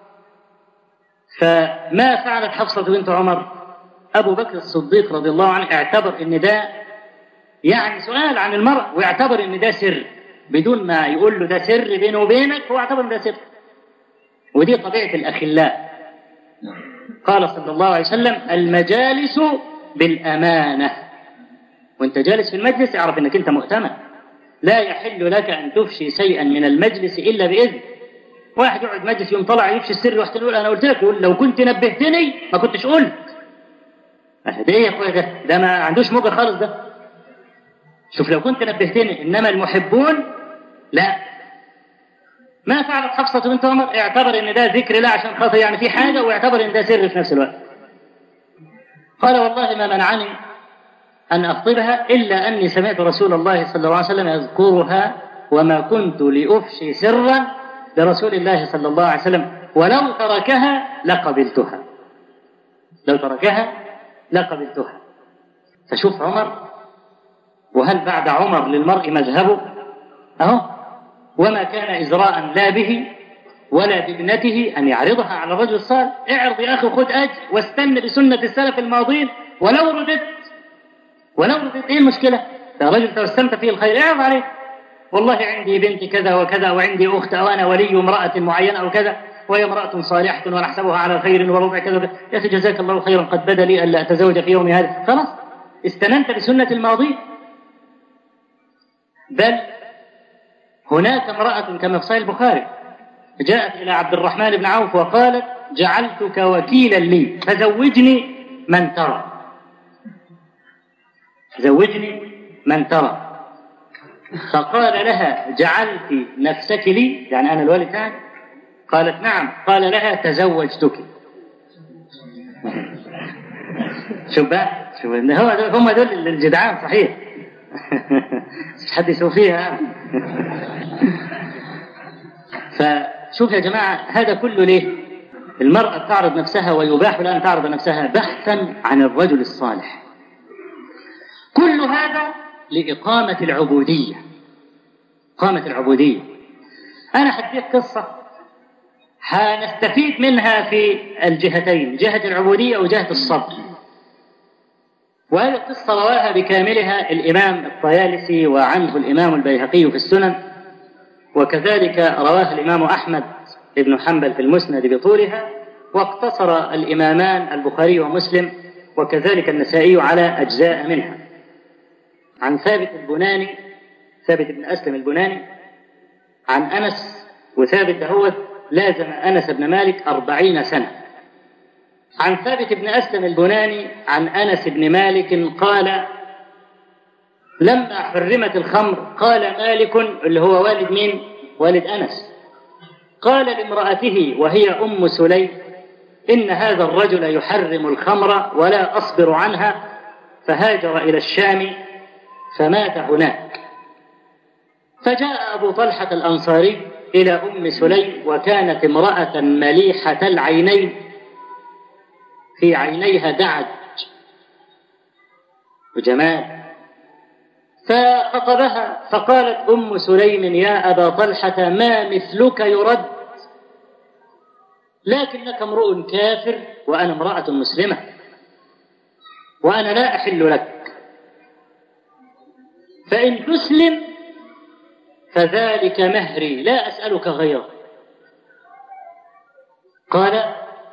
Speaker 3: فما فعلت حفصة بنت عمر؟ أبو بكر الصديق رضي الله عنه اعتبر إن ده يعني سؤال عن المرأة، ويعتبر إن ده سر بدون ما يقول له ده سر بينه وبينك، هو اعتبر إن ده سر. ودي طبيعة الأخلاء. قال صلى الله عليه وسلم المجالس بالأمانة، وانت جالس في المجلس اعرف انك انت مؤتمن. لا يحل لك ان تفشي شيئا من المجلس الا باذن. واحد يقعد مجلس يوم طلع يفشي السر واحد يقول انا قلت لك، يقول لو كنت نبهتني ما كنتش قلت. ده ايه يا اخويا؟ ده ده ما عندوش موجه خالص ده. شوف لو كنت نبهتني، انما المحبون لا. ما فعلت حفصة بنت عمر؟ اعتبر ان ده ذكر لا عشان خاطر يعني في حاجه، واعتبر ان ده سر في نفس الوقت. قال والله ما منعني أن أخطبها إلا أني سمعت رسول الله صلى الله عليه وسلم يذكرها وما كنت لأفشي سرا لرسول الله صلى الله عليه وسلم ولو تركها لقبلتها. لو تركها لقبلتها. فشوف عمر، وهل بعد عمر للمرء مذهبه؟ أهو. وما كان إزراء لا به ولا بابنته أن يعرضها على الرجل الصالح. اعرض يا أخي وخذ أجر واستنى بسنة السلف الماضين ولو رددت. ولو رددت إيه المشكلة؟ يا رجل توسمت فيه الخير اعرض عليه. والله عندي بنت كذا وكذا وعندي أخت أو أنا ولي امرأة معينة أو كذا وهي امرأة صالحة ونحسبها على خير وربع كذا. يا أخي جزاك الله خيرا قد بدا لي ألا أتزوج في يوم هذا. خلاص استننت بسنة الماضي. بل هناك امرأة كما في صحيح البخاري جاءت إلى عبد الرحمن بن عوف وقالت جعلتك وكيلا لي فزوجني من ترى. زوجني من ترى. فقال لها جعلت نفسك لي، يعني أنا الولي تاعك؟ قالت نعم. قال لها تزوجتك. شوف بقى، شوف هو هم دول الجدعان صحيح. مش حد يسوي فيها. فشوف يا جماعة، هذا كله ليه؟ المرأة تعرض نفسها ويباح لها أن تعرض نفسها بحثا عن الرجل الصالح. كل هذا لإقامة العبودية. إقامة العبودية. أنا حديت قصة هنستفيد منها في الجهتين، جهة العبودية وجهة الصبر. وهذه القصة رواها بكاملها الإمام الطيالسي، وعنه الإمام البيهقي في السنن، وكذلك رواها الإمام أحمد بن حنبل في المسند بطولها، واقتصر الإمامان البخاري ومسلم وكذلك النسائي على أجزاء منها. عن ثابت البناني، ثابت بن أسلم البناني، عن أنس، وثابت هو لازم أنس بن مالك أربعين سنة. عن ثابت بن أسلم البناني عن أنس بن مالك قال لما حرمت الخمر قال مالك، اللي هو والد مين؟ والد أنس، قال لامرأته وهي أم سليم إن هذا الرجل يحرم الخمر ولا أصبر عنها، فهاجر إلى الشام فمات هناك. فجاء أبو طلحة الأنصاري إلى أم سليم، وكانت امرأة مليحة العينين، في عينيها دعج وجمال، فخطبها فقالت أم سليم يا أبا طلحة ما مثلك يرد، لكنك امرؤ كافر وأنا امرأة مسلمة وأنا لا أحل لك، فإن تسلم فذلك مهري لا أسألك غيره. قال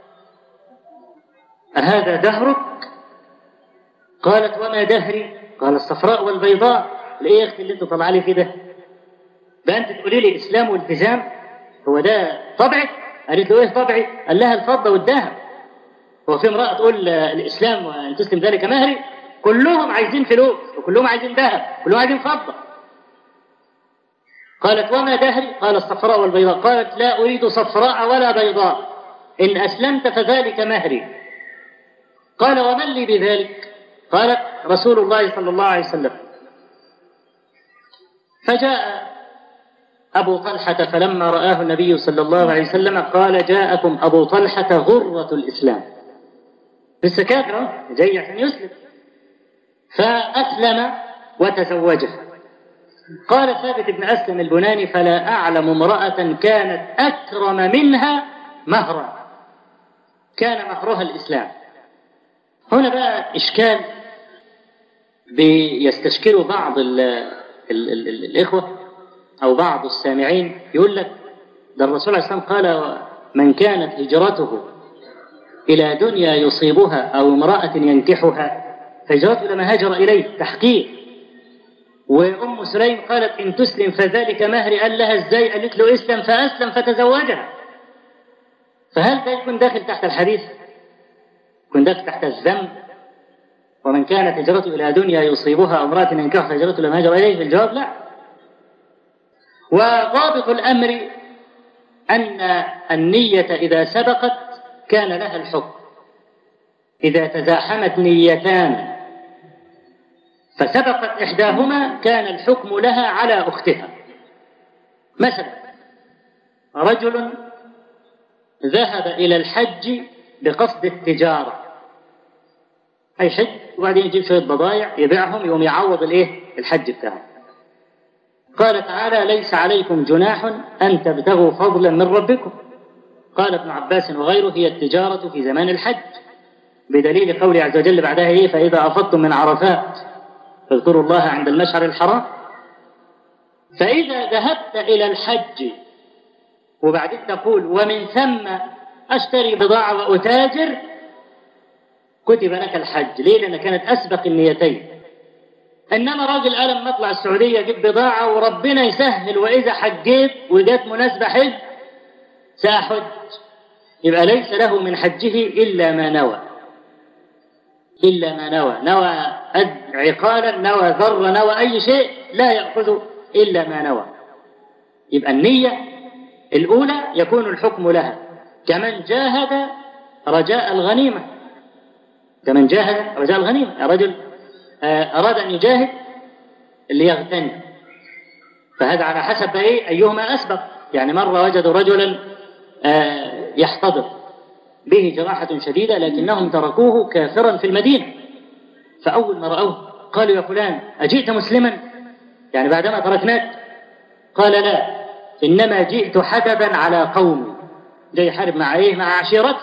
Speaker 3: أهذا دهرك؟ قالت وما دهري؟ قال الصفراء والبيضاء. ليه يا أختي اللي أنت طلع لي في ده؟ بقى أنت تقولي لي إسلام والتزام، هو ده طبعك؟ قالت له إيه طبعي؟ قال لها الفضة والذهب. هو في امرأة تقول الإسلام وأن تسلم ذلك مهري؟ كلهم عايزين فلوس وكلهم عايزين ذهب، كلهم عايزين فضة. قالت وما دهري؟ قال الصفراء والبيضاء. قالت لا أريد صفراء ولا بيضاء، إن أسلمت فذلك مهري. قال ومن لي بذلك؟ قالت رسول الله صلى الله عليه وسلم. فجاء أبو طلحة فلما رآه النبي صلى الله عليه وسلم قال جاءكم أبو طلحة غرة الإسلام، لسه كافر جاي عشان يسلم، فأسلم وتزوجه. قال ثابت بن أسلم البناني فلا أعلم امرأة كانت أكرم منها مهرا، كان مهرها الإسلام. هنا بقى إشكال بيستشكله بعض ال ال ال ال الإخوة أو بعض السامعين، يقول لك ده الرسول عليه الصلاة والسلام قال من كانت هجرته إلى دنيا يصيبها أو امرأة ينكحها فهجرته لما هاجر إليه، تحقيق. وأم سليم قالت إن تسلم فذلك مهري. قال لها إزاي؟ قالت له اسلم، فأسلم فتزوجها. فهل ده يكون داخل تحت الحديث؟ يكون داخل تحت الذنب؟ ومن كانت هجرته إلى دنيا يصيبها أو امرأة ينكحها فهجرته لما هاجر إليه؟ الجواب لا. وضابط الأمر أن النية إذا سبقت كان لها الحكم. إذا تزاحمت نيتان فسبقت إحداهما كان الحكم لها على أختها. مثلا رجل ذهب إلى الحج بقصد التجارة، أي حج وبعدين يجيب شوية بضائع يبيعهم يوم يعوض الإيه؟ الحج بتاعه. قال تعالى ليس عليكم جناح أن تبتغوا فضلا من ربكم. قال ابن عباس وغيره هي التجارة في زمان الحج، بدليل قوله عز وجل بعدها إيه؟ فإذا أفضتم من عرفات فاذكروا الله عند المشعر الحرام. فإذا ذهبت إلى الحج وبعدين تقول ومن ثم أشتري بضاعة وأتاجر، كتب لك الحج. ليه؟ لأن كانت أسبق النيتين. إنما راجل قال لما أطلع السعودية أجيب بضاعة وربنا يسهل وإذا حجيت وجات مناسبة حج سأحج، يبقى ليس له من حجه إلا ما نوى. إلا ما نوى، نوى عقالا، نوى ذر، نوى أي شيء، لا يأخذ إلا ما نوى. يبقى النية الأولى يكون الحكم لها، كمن جاهد رجاء الغنيمة، كمن جاهد رجاء الغنيمة. رجل أراد أن يجاهد ليغتنم، فهذا على حسب إيه أيهما أسبق. يعني مرة وجدوا رجلا يحتضر به جراحة شديدة لكنهم تركوه كافرا في المدينة، فأول ما رأوه قالوا: يا فلان أجئت مسلما؟ يعني بعدما تركناك؟ قال: لا، إنما جئت حدبا على قومي، جاي حارب مع إيه؟ مع عشيرته.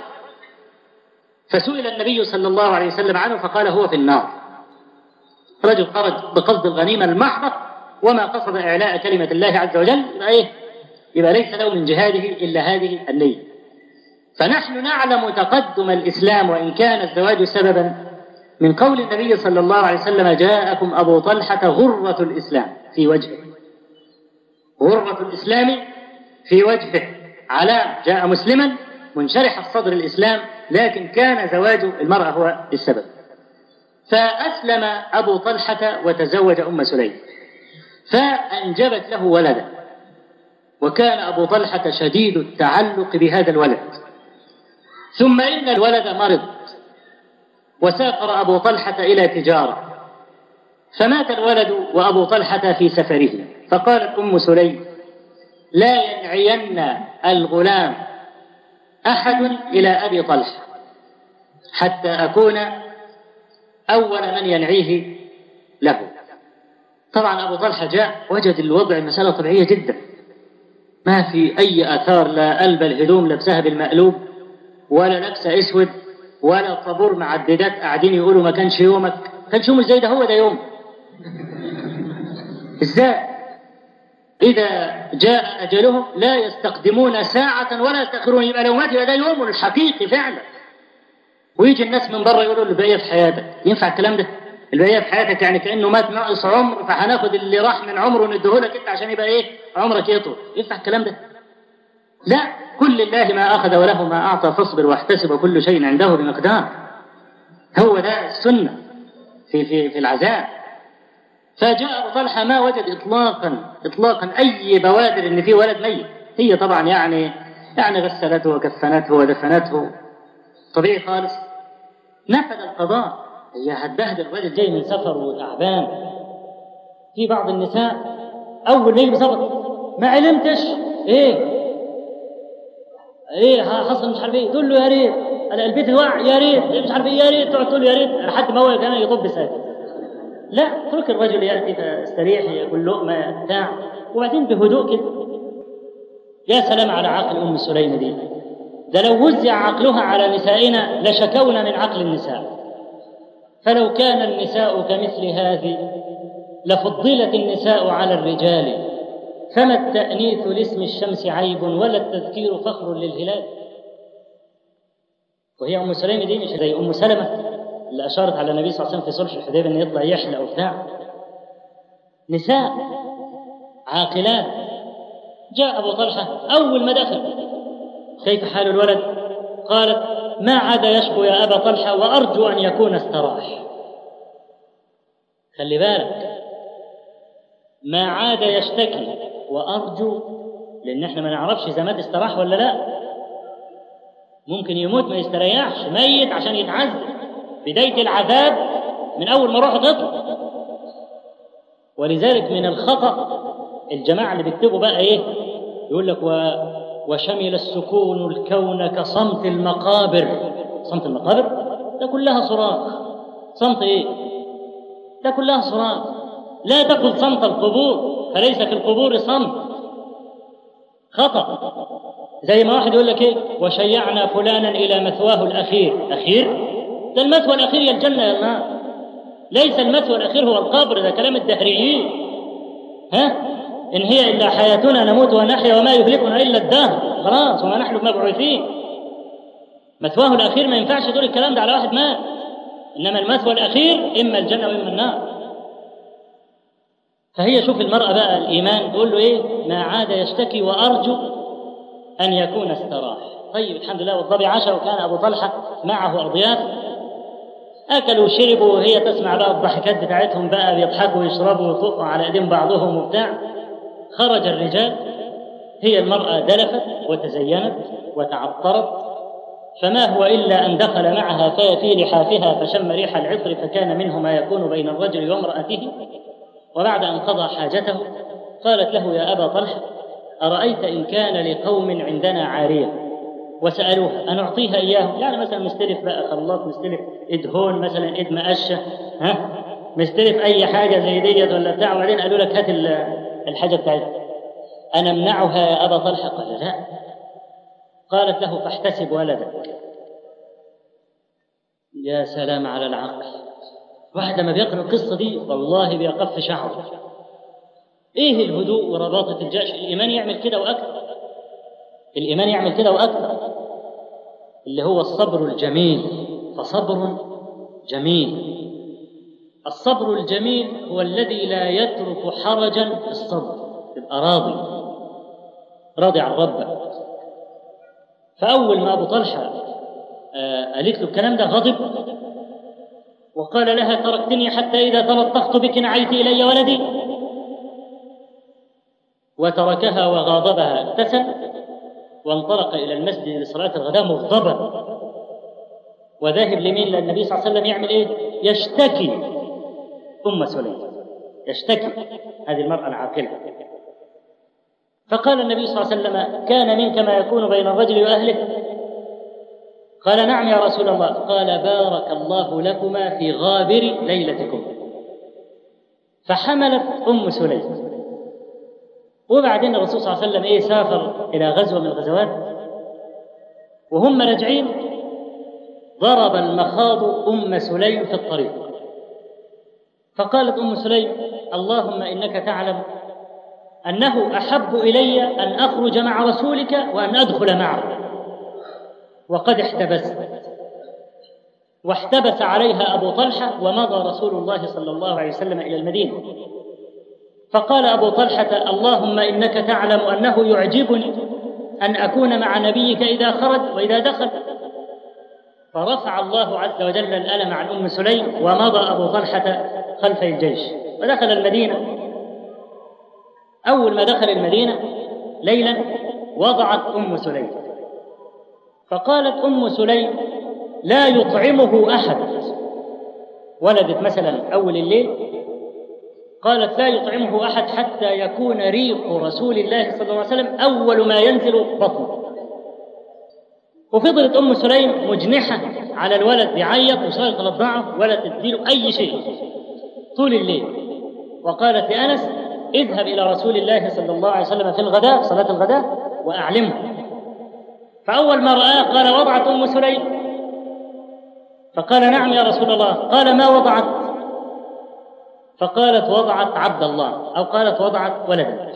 Speaker 3: فسئل النبي صلى الله عليه وسلم عنه فقال: هو في النار. رجل خرج بقصد الغنيمة المحضة وما قصد إعلاء كلمة الله عز وجل، يبقى إيه؟ يبقى ليس له من جهاده إلا هذه النية. فنحن نعلم تقدم الإسلام وإن كان الزواج سببا من قول النبي صلى الله عليه وسلم: جاءكم أبو طلحة غرة الإسلام في وجهه، غرة الإسلام في وجهه، علام جاء مسلما منشرح الصدر الإسلام، لكن كان زواج المرأة هو السبب. فأسلم أبو طلحة وتزوج أم سليم فأنجبت له ولدا، وكان أبو طلحة شديد التعلق بهذا الولد. ثم إن الولد مرض وسافر أبو طلحة إلى تجارة، فمات الولد وأبو طلحة في سفره. فقالت أم سليم: لا ينعين الغلام أحد إلى أبي طلحة حتى أكون أول من ينعيه له. طبعا أبو طلحة جاء وجد الوضع مسألة طبيعية جدا، ما في أي آثار، لا قلب الهدوم لبسها بالمقلوب، ولا لبس أسود، ولا طابور معددات قاعدين يقولوا ما كانش يومك، كانش يوم ازاي؟ ده هو ده يوم. ازاي؟ إذا جاء أجلهم لا يستقدمون ساعة ولا يستأخرون، يبقى لو مات يبقى ده يوم الحقيقي فعلا. ويجي الناس من بره يقولوا: البقية في حياتك. ينفع الكلام ده؟ البقية في حياتك يعني كأنه مات ناقص عمر، فهناخد اللي راح من عمره ونديهولك انت عشان يبقى ايه؟ عمرك يطول. ينفع الكلام ده؟ لا، كل لله ما أخذ وله ما أعطى فاصبر واحتسب وكل شيء عنده بمقدار. هو ده السنة في في في العزاء. فجاء أبو طلحة ما وجد إطلاقا إطلاقا أي بوادر إن فيه ولد ميت. هي طبعا يعني يعني غسلته وكفنته ودفنته طبيعي خالص. نفذ القضاء، هي هتبهدل الرجل جاي من سفر وتعبان. في بعض النساء أول ما يجي بسفر ما علمتش إيه ايه حصل مش عارف ايه، تقول له يا ريت انا البيت الوعي، يا ريت مش عارف ايه، يا ريت تقعد تقول له يا ريت لحد ما هو كان يطب ساكت. لا، اترك الرجل ياتي فاستريح ياكل لقمه بتاع وبعدين بهدوء كده. يا سلام على عقل ام سليم دي، ده لو وزع عقلها على نسائنا لشكونا من عقل النساء. فلو كان النساء كمثل هذه لفضلت النساء على الرجال، فما التأنيث لاسم الشمس عيب ولا التذكير فخر للهلال. وهي أم سليم دي مش زي أم سلمة اللي أشارت على النبي صلى الله عليه وسلم في صلح الحديبية أن يطلع يحلق وبتاع. نساء عاقلات. جاء أبو طلحة أول ما دخل: كيف حال الولد؟ قالت: ما عاد يشكو يا أبا طلحة وأرجو أن يكون استراح. خلي بالك، ما عاد يشتكي وأرجو، لأن احنا ما نعرفش إذا مات استراح ولا لا. ممكن يموت ما يستريحش، ميت عشان يتعذب. بداية العذاب من أول ما روحه تطلع. ولذلك من الخطأ الجماعة اللي بيكتبوا بقى إيه، يقول لك و... وشمل السكون الكون كصمت المقابر. صمت المقابر ده كلها صراخ. صمت إيه؟ ده كلها صراخ. لا تقل صمت القبور، فليس في القبور صمت. خطأ. زي ما واحد يقول لك ايه: وشيعنا فلانا الى مثواه الاخير. اخير؟ ده المثوى الاخير يا الجنه يا النار، ليس المثوى الاخير هو القبر. ده كلام الدهريين. ها؟ ان هي الا حياتنا نموت ونحيا وما يهلكنا الا الدهر، خلاص وما نحن بمبعوثين. مثواه الاخير ما ينفعش تقول الكلام ده على واحد مات، انما المثوى الاخير اما الجنه واما النار. فهي شوف المرأة بقى الإيمان تقول له إيه: ما عاد يشتكي وأرجو أن يكون استراح. طيب الحمد لله. والضبي عشاء وكان أبو طلحة معه أضياف، أكلوا وشربوا وهي تسمع بقى الضحكات بتاعتهم بقى، بيضحكوا ويشربوا ويطقوا على أيدين بعضهم وبتاع. خرج الرجال، هي المرأة دلفت وتزينت وتعطرت، فما هو إلا أن دخل معها في لحافها فشم ريح العطر، فكان منه ما يكون بين الرجل وامرأته. وبعد أن قضى حاجته قالت له: يا أبا طلحة، أرأيت إن كان لقوم عندنا عارية وسألوها أنعطيها إياهم؟ يعني مثلا مستلف بقى خلاط، مستلف إدهون مثلا، إد مقشة، ها مستلف أي حاجة زي ديت ولا بتاع، وبعدين قالوا لك هات الحاجة بتاعتها، أنا أمنعها يا أبا طلحة؟ قال لا. قالت له: فاحتسب ولدك. يا سلام على العقل! واحد لما بيقرأ القصة دي والله بيقف شعره. إيه الهدوء ورباطة الجأش؟ الإيمان يعمل كده وأكثر، الإيمان يعمل كده وأكثر، اللي هو الصبر الجميل. فصبر جميل. الصبر الجميل هو الذي لا يترك حرجا في الصبر، تبقى راضي راضي عن ربك. فأول ما أبو طلحة آه قالت له الكلام ده غضب وقال لها: تركتني حتى إذا تلطخت بك نعيت إلي ولدي. وتركها وغاضبها، ابتسم وانطلق إلى المسجد لصلاة الغداء مغضبا. وذاهب لمين؟ للنبي صلى الله عليه وسلم. يعمل إيه؟ يشتكي أم سليم، يشتكي هذه المرأة العاقلة. فقال النبي صلى الله عليه وسلم: كان منك ما يكون بين الرجل وأهله؟ قال: نعم يا رسول الله. قال: بارك الله لكما في غابر ليلتكم. فحملت أم سليم. وبعدين الرسول صلى الله عليه وسلم إيه سافر إلى غزوة من الغزوات، وهم راجعين ضرب المخاض أم سليم في الطريق. فقالت أم سليم: اللهم إنك تعلم أنه أحب إلي أن أخرج مع رسولك وأن أدخل معه، وقد احتبست. واحتبس عليها أبو طلحة، ومضى رسول الله صلى الله عليه وسلم إلى المدينة. فقال أبو طلحة: اللهم إنك تعلم أنه يعجبني أن أكون مع نبيك إذا خرج وإذا دخل. فرفع الله عز وجل الألم عن أم سليم، ومضى أبو طلحة خلف الجيش ودخل المدينة. أول ما دخل المدينة ليلا وضعت أم سليم، فقالت أم سليم: لا يطعمه أحد. ولدت مثلا أول الليل، قالت: لا يطعمه أحد حتى يكون ريق رسول الله صلى الله عليه وسلم أول ما ينزل بطنه. وفضلت أم سليم مجنحة على الولد، يعيط وصار تلضعه ولا تديله أي شيء طول الليل. وقالت لأنس: اذهب إلى رسول الله صلى الله عليه وسلم في الغداء، صلاة الغداء، وأعلمه. فأول ما رآه قال: وضعت أم سليم؟ فقال: نعم يا رسول الله. قال: ما وضعت؟ فقالت: وضعت عبد الله، أو قالت: وضعت ولدا.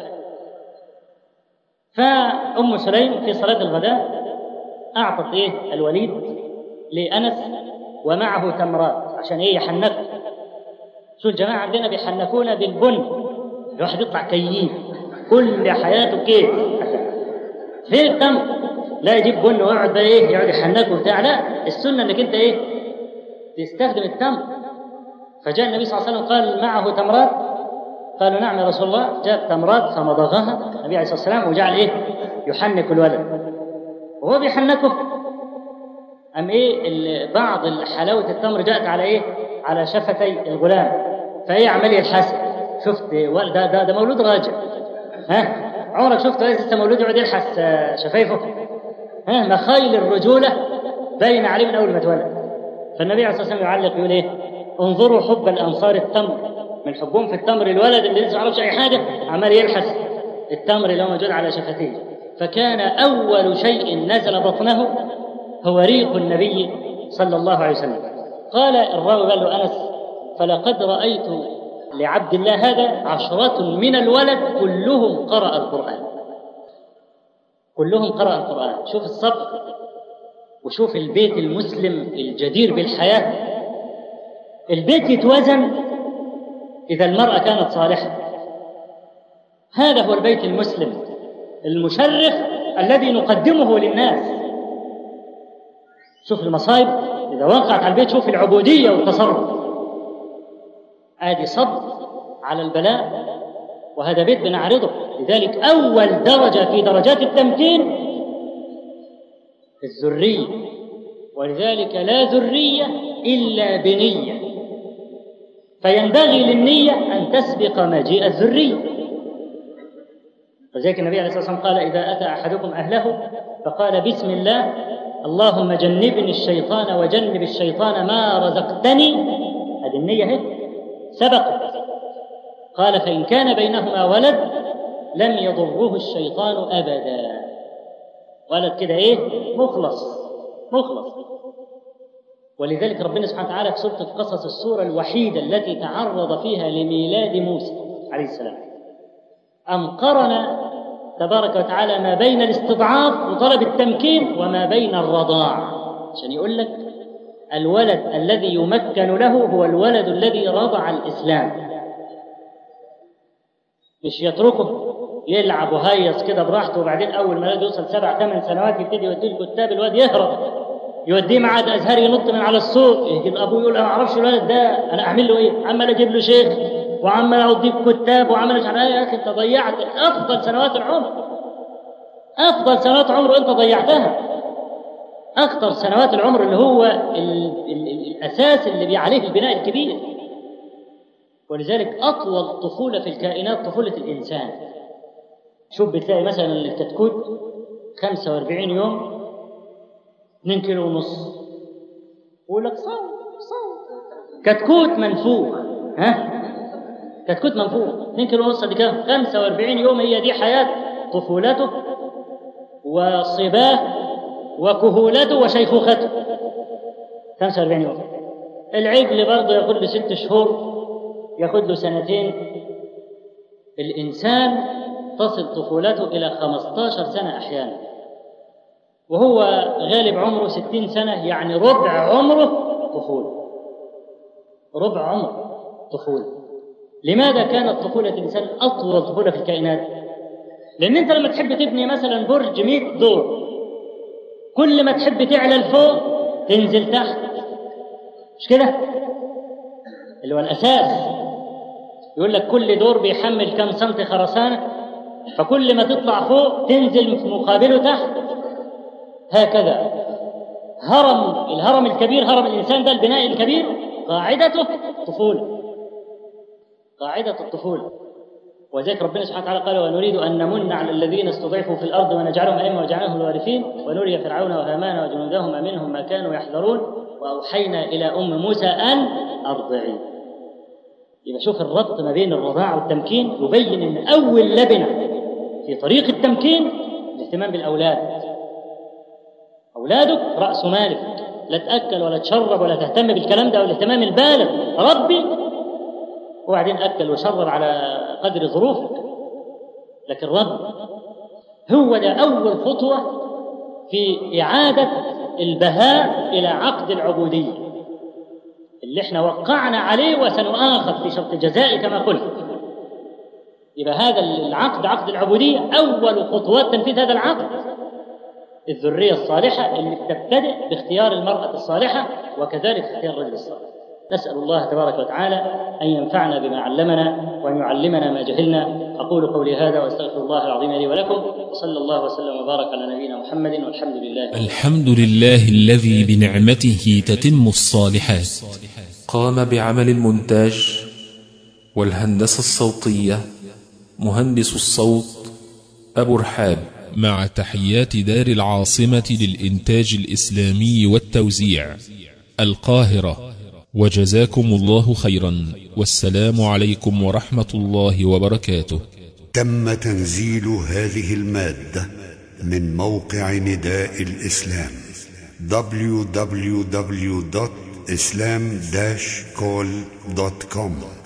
Speaker 3: فأم سليم في صلاة الغداء أعطت إيه الوليد لأنس ومعه تمرات عشان إيه يحنك. شو الجماعة عندنا بيحنكونا بالبن، الواحد يطلع كيف كل حياته كيف في التمر، لا يجيب بن ويقعد بقى إيه يقعد يحنكه وبتاع. لا، السنة إنك أنت إيه تستخدم التمر. فجاء النبي صلى الله عليه وسلم قال: معه تمرات؟ قالوا: نعم يا رسول الله. جاء تمرات فمضغها النبي عليه الصلاة والسلام وجعل إيه يحنك الولد. وهو بيحنكه أم إيه بعض حلاوة التمر جاءت على إيه على شفتي الغلام، فإيه عملية الحسن. شفت ده, ده, ده مولود راجع، ها عمرك شفته إيه لسه مولود يقعد يلحس شفايفه؟ ها مخايل الرجولة باين عليه من أول ما اتولد. فالنبي عليه الصلاة والسلام يعلق يقول إيه: انظروا حب الأنصار التمر، من حبهم في التمر الولد اللي لسه ما يعرفش أي حاجة عمال يلحس التمر اللي هو موجود على شفتيه. فكان أول شيء نزل بطنه هو ريق النبي صلى الله عليه وسلم. قال الراوي قال له أنس: فلقد رأيت لعبد الله هذا عشرة من الولد كلهم قرأ القرآن، كلهم قرأ القرآن. شوف الصبر، وشوف البيت المسلم الجدير بالحياة. البيت يتوزن إذا المرأة كانت صالحة. هذا هو البيت المسلم المشرف الذي نقدمه للناس. شوف المصائب إذا وقعت على البيت شوف العبودية والتصرف. آدي صبر على البلاء، وهذا بيت بنعرضه. لذلك أول درجة في درجات التمكين الذرية، ولذلك لا ذرية إلا بنية، فينبغي للنية أن تسبق مجيء الذرية. وذلك النبي عليه الصلاة والسلام قال: إذا أتى أحدكم أهله فقال بسم الله اللهم جنبني الشيطان وجنب الشيطان ما رزقتني، هذه النية هي سبقت. قال: فإن كان بينهما ولد لم يضره الشيطان أبدا. ولد كده إيه؟ مخلص مخلص. ولذلك ربنا سبحانه وتعالى في سورة القصص السورة الوحيدة التي تعرض فيها لميلاد موسى عليه السلام أم قرن تبارك وتعالى ما بين الاستضعاف وطلب التمكين وما بين الرضاع، عشان يقول لك الولد الذي يمكن له هو الولد الذي رضع الإسلام، مش يتركه يلعب وهيص كده براحته، وبعدين أول ما يوصل سبع ثمان سنوات يبتدي يوديه الكتاب، الواد يهرب، يوديه معاد أزهر ينط من على السوق، يجي أبوه يقول أنا ما أعرفش الولد ده، أنا أعمل له إيه؟ عمال أجيب له شيخ وعمال أوديه كتاب وعمال أجعل. يا أخي أنت ضيعت أفضل سنوات العمر، أفضل سنوات عمره أنت ضيعتها. أكثر سنوات العمر اللي هو ال ال الأساس اللي بي عليه البناء الكبير. ولذلك أطول طفولة في الكائنات طفولة الإنسان. شوف بتلاقي مثلا الكتكوت خمسة وأربعين يوم اثنين كيلو ونص، يقول لك صوت صوت كتكوت منفوخ، ها كتكوت منفوخ اثنين كيلو ونص، دي كام؟ خمسة وأربعين يوم، هي دي حياة طفولته وصباه وكهولته وشيخوخته، خمسة وأربعين يوم. العجل برضه ياخد له ست شهور، ياخد له سنتين. الإنسان تصل طفولته إلى خمسة عشر سنة أحيانا، وهو غالب عمره ستين سنة، يعني ربع عمره طفولة، ربع عمره طفولة. لماذا كانت طفولة الإنسان أطول طفولة في الكائنات؟ لأن أنت لما تحب تبني مثلا برج مئة دور، كل ما تحب تعلى لفوق تنزل تحت، مش كده؟ اللي هو الأساس. يقول لك كل دور بيحمل كم سنتي خرسانة، فكل ما تطلع فوق تنزل في مقابله تحت. هكذا هرم الهرم الكبير، هرم الإنسان ده البناء الكبير، قاعدته طفولة، قاعدة الطفولة. وذلك ربنا سبحانه وتعالى قال: ونريد أن نمن على الذين استضعفوا في الأرض ونجعلهم أئمة وجعلناهم الوارثين ونري فرعون وهامان وجنودهما منهم ما كانوا يحذرون وأوحينا إلى أم موسى أن أرضعي. يبقى شوف الربط ما بين الرضاعة والتمكين، يبين أن أول لبنة في طريق التمكين الاهتمام بالأولاد. أولادك رأس مالك، لا تأكل ولا تشرب ولا تهتم بالكلام ده والاهتمام البالغ، ربي وبعدين أكل وشرب على قدر ظروفك، لكن رب هو ده أول خطوة في إعادة البهاء إلى عقد العبودية اللي احنا وقعنا عليه وسنؤاخذ في شرط الجزاء كما قلت. يبقى هذا العقد عقد العبودية أول خطوات تنفيذ هذا العقد الذرية الصالحة اللي تبتدئ باختيار المرأة الصالحة وكذلك اختيار الرجل الصالح. نسأل الله تبارك وتعالى أن ينفعنا بما علمنا وأن يعلمنا ما جهلنا. أقول قولي هذا وأستغفر الله العظيم لي ولكم، وصلى الله وسلم وبارك على نبينا محمد، والحمد لله.
Speaker 1: الحمد لله الذي بنعمته تتم الصالحات. قام بعمل المونتاج والهندسة الصوتية مهندس الصوت أبو رحاب، مع تحيات دار العاصمة للإنتاج الإسلامي والتوزيع القاهرة. وجزاكم الله خيرا، والسلام عليكم ورحمة الله وبركاته.
Speaker 4: تم تنزيل هذه المادة من موقع نداء الإسلام دبليو دبليو دبليو دوت إسلام داش كول دوت كوم.